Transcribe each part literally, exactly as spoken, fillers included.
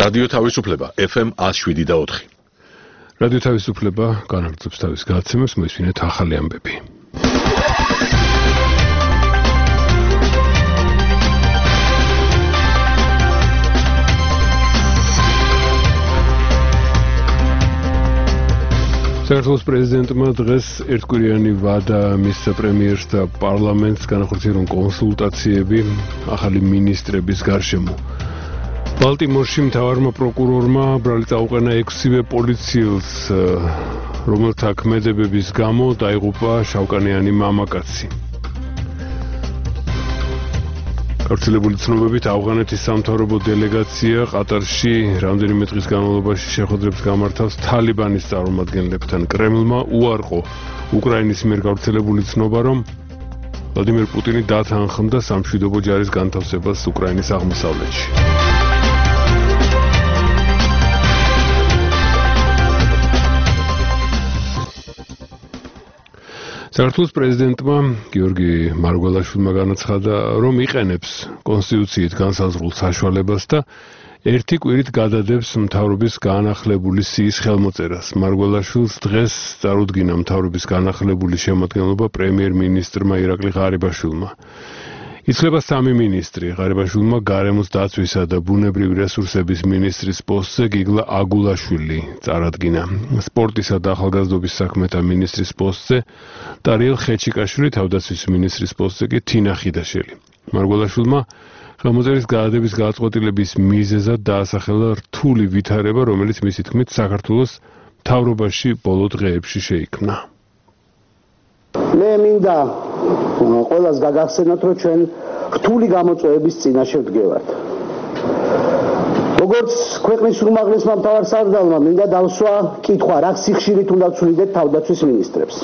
რადიო თავისუფლება F M one oh seven და four. რადიო თავისუფლება განაგრძობს თავის გადაცემას, მოისმინეთ ახალი ამბები. საქართველოს პრეზიდენტმა დღეს ერთკვირიანი ვადა მისცა პრემიერს და პარლამენტს განახორციელონ კონსულტაციები ახალი მინისტრების გარშემო. ბალტიმორში მთავარმა პროკურორმა ბრალი წაუყენა ექვსივე პოლიციელს, რომელთა ქმედებების გამო დაიღუპა შავკანიანი მამაკაცი. გავრცელებული ცნობებით ავღანეთის სამთავრობო დელეგაცია ყატარში რამდენიმე დღის განმავლობაში შეხვედრებს გამართავს თალიბანის წარმომადგენლებთან. კრემლმა უარყო უკრაინის მიერ გავრცელებული ცნობა, რომ ვლადიმერ პუტინი დათანხმდა სამშვიდობო ჯარის განთავსებას უკრაინის აღმოსავლეთში. საქართველოს პრეზიდენტმა გიორგი მარგველაშვილმა განაცხადა, რომ იყენებს კონსტიტუციით განსაზღვრულ საშუალებას და ერთი კვირით გადადებს მთავრობის განახლებული სიის ხელმოწერას. მარგველაშვილს დღეს წარუდგინა მთავრობის განახლებული შემადგენლობა პრემიერ-მინისტრმა ირაკლი ღარიბაშვილმა. იცვლება სამი მინისტრი. ღარიბაშვილმა გარემოს დაცვისა და ბუნებრივი რესურსების მინისტრის პოსტზე გიგლა აგულაშვილი წარადგინა. სპორტისა და ახალგაზრდობის საქმეთა მინისტრის პოსტზე ტარიელ ხეჩიკაშვილი, თავდაცვის მინისტრის პოსტზე კი თინა ხიდაშელი. მარგველაშვილმა ხელმოწერის გადადების გადაწყვეტილების მიზეზად დაასახელა რთული ვითარება, რომელიც მისი თქმით საქართველოს მთავრობაში ბოლო დღეებში შეიქმნა. მე მინდა ყველას გაგახსენოთ, რომ ჩვენ რთული გამოწვევების წინაშე ვდგევართ. როგორც ქვეყნის უმაღლესმა მთავარსარდალმა მინდა დავსვა კითხვა, რა სიხშირით უნდა ვცვლიდეთ თავდაცვის მინისტრებს.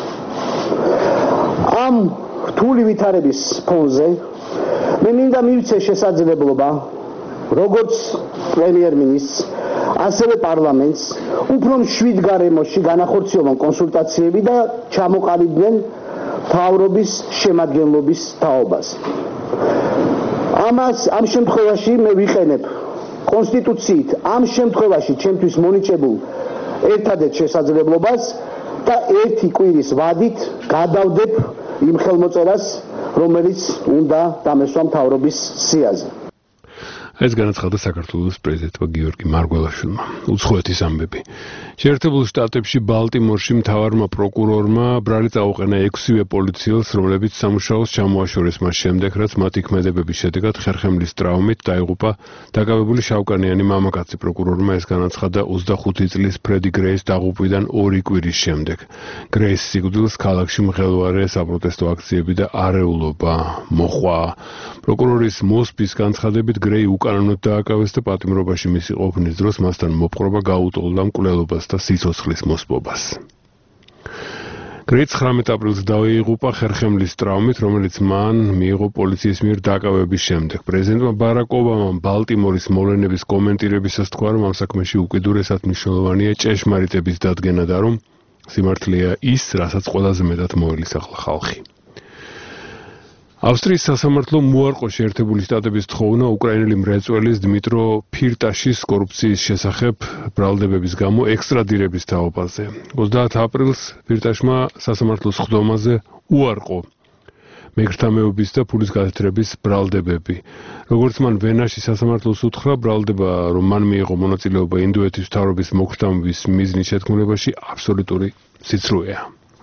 ამ რთული ვითარების ფონზე მე მინდა მივცე შესაძლებლობა, როგორც პრემიერ-მინისტრს, ასევე პარლამენტს, უფრო მშვიდ გარემოში განახორციელონ კონსულტაციები და ჩამოყალიბდნენ მთავრობის შემადგენლობის თაობაზე. ამას ამ შემთხვევაში მე ვიყენებ კონსტიტუციით ამ შემთხვევაში ჩემთვის მონიჭებულ ერთადერთ შესაძლებლობას და ერთი კვირის ვადით გადავდებ იმ ხელმოწერას, რომელიც უნდა დამესვა მთავრობის სიაზე. ეს განაცხადა საქართველოს პრეზიდენტმა გიორგი მარგველაშვილმა. უცხოეთის ამბები. შეერთებულ შტატებში ბალტიმორში მთავარმა პროკურორმა ბრალი წაუყენა ექვსივე პოლიციელს, რომლებიც სამუშაოს ჩამოაშორეს მას შემდეგ, რაც მათი ქმედებების შედეგად ხერხემლის ტრაუმით დაიღუპა დაკავებული შავკანიანი მამაკაცი. პროკურორმა ეს განაცხადა ოცდახუთი წლის ფრედი გრეის დაღუპვიდან ორი კვირის შემდეგ. გრეის სიკვდილს ქალაქში მღელვარე საპროტესტო აქციები და არეულობა მოჰყვა. პროკურორის მოსპის განცხადებით გრეი უკანონოდ დააკავეს და პატიმრობაში მისი ყოფნის დროს მასთან მოპყრობა გაუტოლდა მკვლელობას და სიცოცხლის მოსპობას. გრეი ცხრამეტ აპრილს დაიღუპა ხერხემლის ტრაუმით, რომელიც მან მიიღო პოლიციის მიერ დაკავების შემდეგ. პრეზიდენტმა ბარაკ ობამამ ბალტიმორის მოვლენების კომენტირებისას თქვა, რომ ამ საქმეში უკიდურესად მნიშვნელოვანია ჭეშმარიტების დადგენა და რომ სიმართლეა ის, რასაც ყველაზე მეტად მოელისახლა ხალხი. ავსტრიის სასამართლომ უარყო შეერთებული შტატების თხოვნა უკრაინელი მრეწველის დმიტრო ფირტაშის კორუფციის შესახებ ბრალდებების გამო ექსტრადირების თაობაზე. ოცდაათ აპრილს ფირტაშმა სასამართლოს ხდომაზე უარყო მეგრთამეობის და ფულის გათეთრების ბრალდებები. როგორც მან ვენაში სასამართლოს უთხრა, ბრალდება, რომ მან მიიღო მონაწილეობა ინდოეთის მთავრობის მოქშთამების მიზნის შეთქმულებაში, აბსოლუტური სიცრუეა.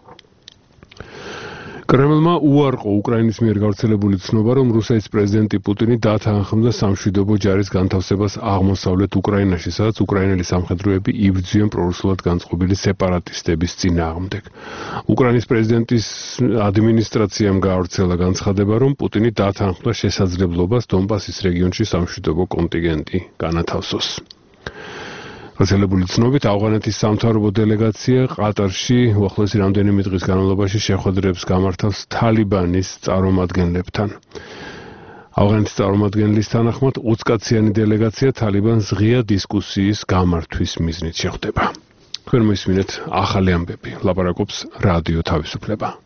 კრემლმა უარყო უკრაინის მიერ გავრცელებული ცნობა, რომ რუსეთის პრეზიდენტი პუტინი დათანხმდა სამშვიდობო ჯარის განთავსებას აღმოსავლეთ უკრაინაში, სადაც უკრაინელი სამხედროები იბრძვიან პრორუსულად განწყობილი სეპარატისტების წინააღმდეგ. უკრაინის პრეზიდენტის ადმინისტრაციამ გაავრცელა განცხადება, რომ პუტინი დათანხმდა შესაძლებლობას დონბასის რეგიონში სამშვიდობო კონტინგენტი განათავსოს. გავრცელებული ცნობით, ავღანეთის სამთავრობო დელეგაცია ყატარში უახლოესი რამდენიმე დღის განმავლობაში შეხვედრებს გამართავს თალიბანის წარმომადგენლებთან. ავღანეთის წარმომადგენლის თანახმად, ოცკაციანი დელეგაცია თალიბანს ღია დისკუსიის გამართვის მიზნით შეხვდება. თქვენ მოისმინეთ ახალი ამბები. ლაპარაკობს რადიო თავისუფლება.